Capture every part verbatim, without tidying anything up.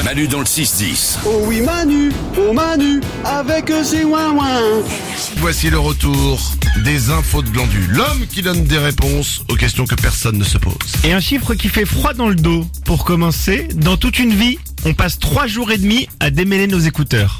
Manu dans le six dix. Oh oui Manu, oh Manu, avec ses ouin-ouin. Voici le retour des infos de Glandu. L'homme qui donne des réponses aux questions que personne ne se pose. Et un chiffre qui fait froid dans le dos. Pour commencer, dans toute une vie, on passe trois jours et demi à démêler nos écouteurs.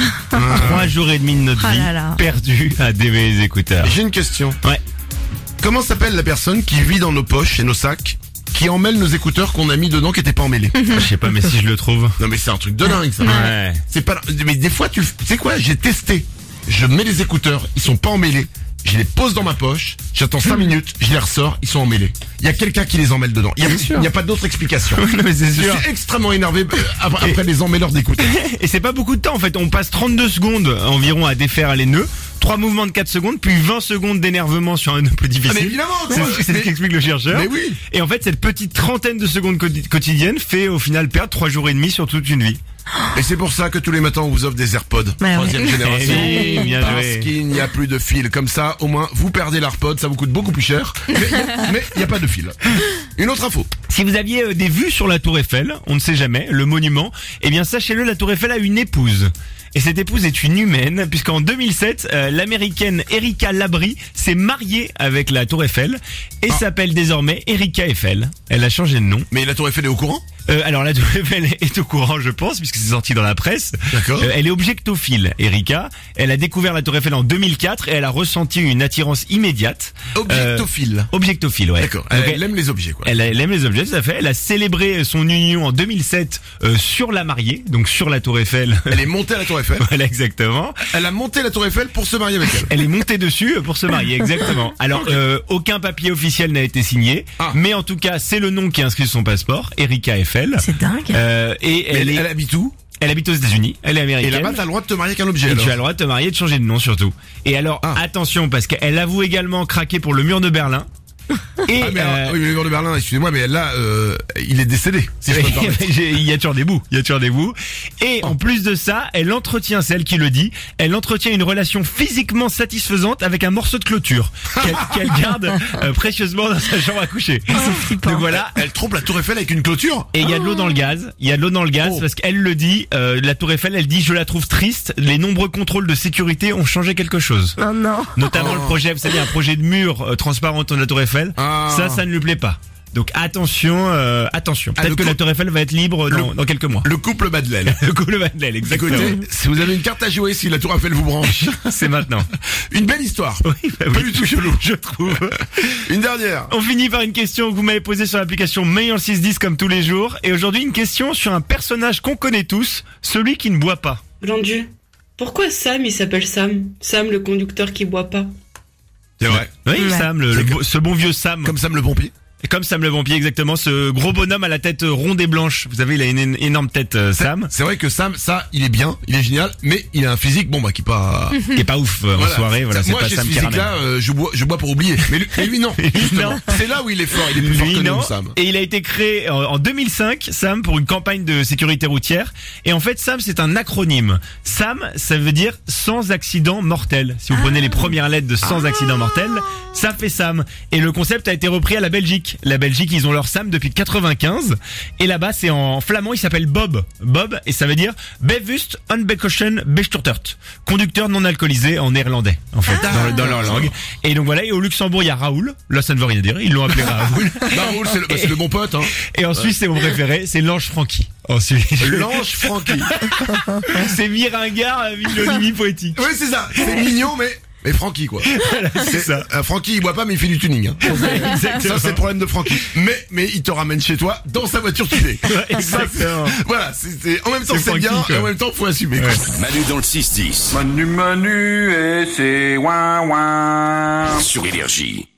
Trois jours et demi de notre Oh vie là là. perdus à démêler les écouteurs. J'ai une question. Ouais. Comment s'appelle la personne qui vit dans nos poches et nos sacs, qui emmêle nos écouteurs qu'on a mis dedans qui étaient pas emmêlés? Je sais pas, mais si je le trouve. Non mais c'est un truc de dingue ça. Ouais. C'est pas. Mais des fois tu, tu sais quoi? J'ai testé. Je mets les écouteurs, ils sont pas emmêlés. Je les pose dans ma poche, j'attends cinq minutes, je les ressors, ils sont emmêlés. Il y a quelqu'un qui les emmêle dedans. Il y a, il n'y a pas d'autre explication. Non, mais c'est Je sûr. suis extrêmement énervé euh, après, après les emmêleurs d'écouteurs. Et c'est pas beaucoup de temps en fait. On passe trente-deux secondes environ à défaire les nœuds. Trois mouvements de quatre secondes, puis vingt secondes d'énervement sur un nœud plus difficile. Ah, mais évidemment, c'est quoi. c'est ce Mais- qu'explique le chercheur. Mais oui. Et en fait, cette petite trentaine de secondes quoti- quotidiennes fait au final perdre trois jours et demi sur toute une vie. Et c'est pour ça que tous les matins on vous offre des AirPods. Ouais, Troisième ouais. génération. Eh oui, bien Parce joué. qu'il n'y a plus de fil. Comme ça, au moins, vous perdez l'AirPod, ça vous coûte beaucoup plus cher. Mais il n'y a pas de fil. Une autre info. Si vous aviez euh, des vues sur la Tour Eiffel, on ne sait jamais, le monument, eh bien sachez-le, la Tour Eiffel a une épouse. Et cette épouse est une humaine, puisqu'en deux mille sept, euh, l'américaine Erika Labrie s'est mariée avec la Tour Eiffel et Ah. s'appelle désormais Erika Eiffel. Elle a changé de nom. Mais la Tour Eiffel est au courant? Euh, alors la Tour Eiffel est au courant, je pense, puisque c'est sorti dans la presse. D'accord. Euh, elle est objectophile, Erika. Elle a découvert la Tour Eiffel en deux mille quatre et elle a ressenti une attirance immédiate. Objectophile. Euh, objectophile, ouais. D'accord. Donc, Elle, elle aime les objets, quoi. Elle, elle aime les objets, tout à fait. Elle a célébré son union en deux mille sept euh, sur la mariée, donc sur la Tour Eiffel. Elle est montée à la Tour Eiffel. Voilà, exactement. Elle a monté la Tour Eiffel pour se marier avec elle. Elle est montée dessus pour se marier, exactement. Alors, euh, aucun papier officiel n'a été signé, Ah. mais en tout cas, c'est le nom qui est inscrit sur son passeport, Erika Eiffel. C'est dingue. Euh, et Mais elle, elle, est, elle habite où? elle habite aux États-Unis, elle est Et américaine. là-bas, t'as le droit de te marier avec un objet, Et alors. tu as le droit de te marier et de changer de nom surtout. Et alors, Ah. attention, parce qu'elle avoue également craquer pour le mur de Berlin. Et Ah, mais alors, euh, oui, mais le mur de Berlin, excusez-moi, mais là, euh, il est décédé. Si je peux me permettre. J'ai- il y a toujours des bouts, il y a toujours des bouts. Et en plus de ça, elle entretient, c'est elle qui le dit, elle entretient une relation physiquement satisfaisante avec un morceau de clôture qu'elle qu'elle garde euh, précieusement dans sa chambre à coucher. Donc voilà. Elle trompe la Tour Eiffel avec une clôture? Et il y a de l'eau dans le gaz, il y a de l'eau dans le gaz Oh. parce qu'elle le dit, euh, la Tour Eiffel, elle dit, je la trouve triste, les nombreux contrôles de sécurité ont changé quelque chose. Non, non. Notamment Oh. le projet, vous savez, un projet de mur euh, transparent autour de la Tour Eiffel. Ah. Ça, ça ne lui plaît pas. Donc attention, euh, attention. Ah, Peut-être le que coup- la Tour Eiffel va être libre dans, Le- dans quelques mois. Le couple Madeleine. Le coup, le Madeleine, exactement. Écoutez, si vous avez une carte à jouer, si la Tour Eiffel vous branche. C'est maintenant. Une belle histoire. Oui, bah Pas oui, du tout chelou. je trouve. Une dernière. On finit par une question que vous m'avez posée sur l'application Meilleur six dix comme tous les jours. Et aujourd'hui, une question sur un personnage qu'on connaît tous, celui qui ne boit pas. Glandu, pourquoi Sam il s'appelle Sam? Sam le conducteur qui boit pas. C'est vrai. Oui, Ouais. Sam, le, le C'est beau- ce bon vieux Sam. Comme Sam le pompier. Et comme Sam le Pompier, exactement, ce gros bonhomme à la tête ronde et blanche. Vous savez, il a une é- énorme tête, euh, Sam, C'est vrai que Sam, ça, il est bien, il est génial, mais il a un physique, bon bah qui est pas. qui est pas ouf euh, en Voilà. soirée. Voilà, c'est Moi, pas j'ai ce Sam qui ramène. physique-là, euh, je bois, je bois pour oublier. Mais lui, mais lui, non. Justement. Non. C'est là où il est fort. Il est plus fort Lui, que non. nous, Sam. Et il a été créé en, en deux mille cinq, Sam, pour une campagne de sécurité routière. Et en fait, Sam, c'est un acronyme. Sam, ça veut dire sans accident mortel. Si vous prenez les premières lettres de sans accident mortel, ça fait Sam. Et le concept a été repris à la Belgique. La Belgique, ils ont leur Sam depuis quatre-vingt-quinze. Et là-bas, c'est en flamand, il s'appelle Bob. Bob, et ça veut dire Bewust Unbekochen Besturtert. Conducteur non alcoolisé en néerlandais, en fait, dans, le- dans leur langue. Et donc voilà, et au Luxembourg, il y a Raoul. Là, ça ne veut rien dire. Ils l'ont appelé Raoul. Bah, Raoul, c'est le, bah, c'est le bon pote, hein. Et en Suisse, c'est mon préféré, c'est l'ange Francky. Ensuite, L'ange Francky. c'est mi-ringard, mi poétique. Oui, c'est ça. C'est mignon, mais, mais Francky, quoi. C'est ça. Euh, Francky, il boit pas, mais il fait du tuning, hein. Ça, c'est le problème de Francky. Mais, mais il te ramène chez toi dans sa voiture tunée. Exactement. Voilà, c'est, c'est- en même temps, C'est c'est Francky, bien, quoi. et en même temps, faut assumer, quoi. Manu dans le six dix. Manu Manu et ses ouin-ouin. Sur Énergie.